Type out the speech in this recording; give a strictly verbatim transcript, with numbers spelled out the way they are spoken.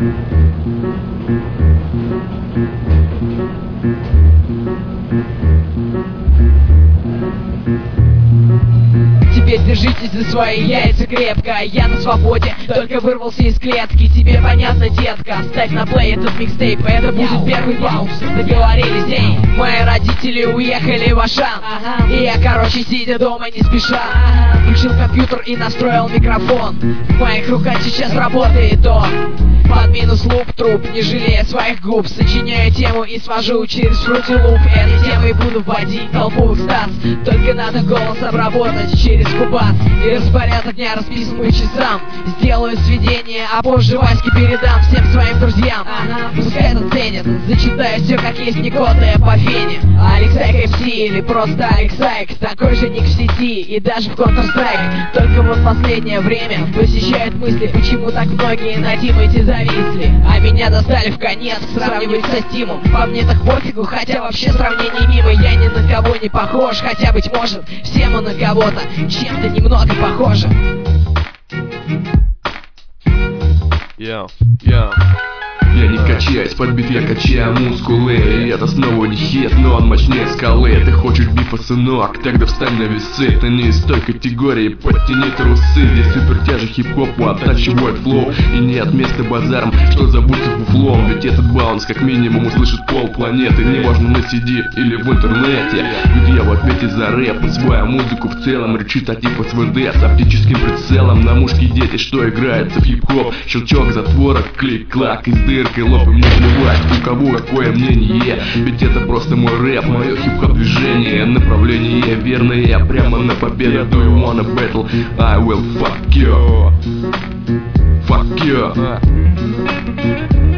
Теперь держитесь за свои яйца крепко. Я на свободе, только вырвался из клетки. Тебе понятно, детка? Ставь на плей этот микстейп, это будет первый пауз. Договорились, эй. Мои родители уехали в Ашан, и я, короче, сидя дома не спеша, включил компьютер и настроил микрофон. В моих руках сейчас работает он. Под минус луп труп, не жалея своих губ, сочиняю тему и свожу через Fruity Loop. Этой темой буду вводить толпу в экстаз. Только надо голос обработать через кубас, и распорядок дня расписан по часам. Сделаю сведение, а позже Ваське передам всем своим друзьям. Ага, пускай это ценят, зачитаю все как есть, не кодая по фене. Алексайк эм си или просто Алексайк, такой же ник в сети и даже в Counter-Strike. Только вот в последнее время посещают мысли, почему так многие на Тимати зависли. А меня достали в конец, сравнивать со Стимом. По мне так пофигу, хотя вообще сравнение мимо. Я ни на кого не похож, хотя быть может все мы на кого-то чем-то немного похожи. Yo, yo. Я не качаюсь, подбит я качаю мускулы. И это снова не хит, но он мощнее скалы. Ты хочешь бифа, сынок, тогда встань на весы. Ты не из той категории, подтяни трусы. Здесь супер тяжи хип-хопу оттачивает флоу. И нет места базаром, что забудется фуфлом. Ведь этот баунс как минимум услышит пол планеты. Неважно на си ди или в интернете. Ведь я в ответе за рэп, усвоя музыку в целом. Речита типа с вэ дэ, с оптическим прицелом. На мушке дети, что играется в хип-хоп. Щелчок затвора, клик-клак из дыр. Лоб, и мне плевать, у кого какое мнение. Ведь это просто мой рэп, мое хип-хоп движение. Направление верное, прямо на победу. Do you wanna battle? I will fuck you. Fuck you.